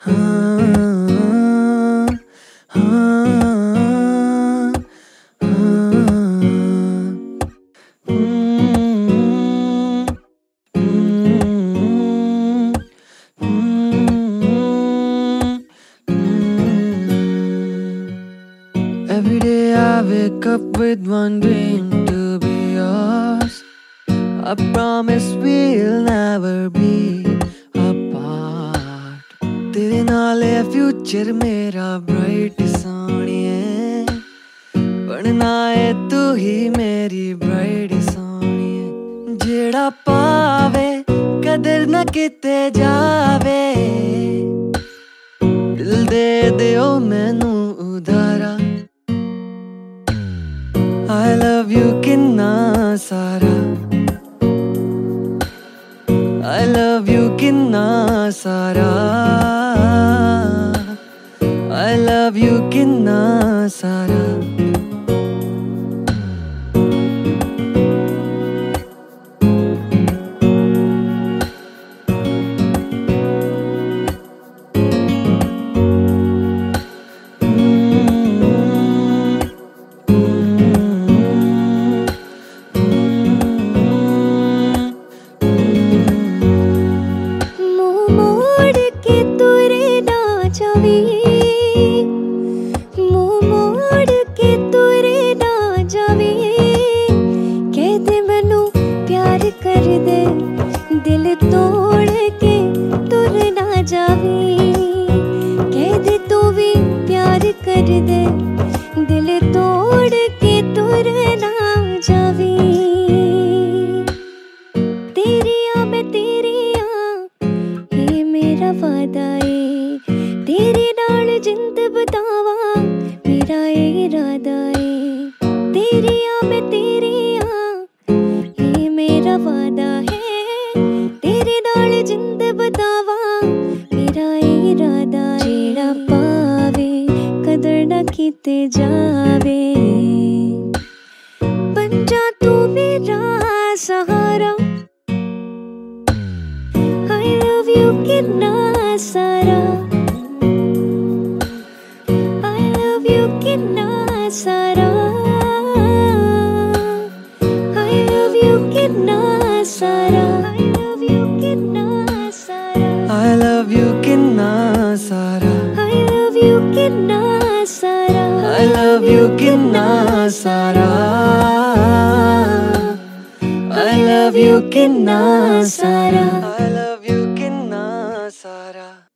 हाँ, हाँ, हाँ, हम्म, हम्म, Every day I wake up with one dream to be yours. I promise we'll never be apart. तेरे नाल है फ्यूचर मेरा ब्राइट सोनिए, बनना है तू ही मेरी ब्राइट सोनिए। जेड़ा पावे कदर न किते जावे, दिल दे दियो मैनू उधारा। I love you किन्ना सारा, I love you किन्ना सारा, I love you किन्ना सारा। दिल तोड़ के तुर ना जावी, कह दे तू भी प्यार कर दे। दिल तोड़ के तुर ना जावी, तेरिया मैं तेरिया, ये मेरा वादा है। तेरे नाल जिंद बतावा, मेरा ये इरादा है। तेरिया मैं तेरिया, ये मेरा वादा है। तेरे नाल जिंद बतावा, मेरा इरादा। जेड़ा पावे कदर न कीते जावे, बन जा तू मेरा सहारा। I love you किन्ना सारा, I love you किन्ना सारा, I love you किन्ना सारा, I love you किन्ना सारा, I love you किन्ना सारा, I love you किन्ना सारा, I love you किन्ना सारा, I love you किन्ना सारा, I love you किन्ना सारा।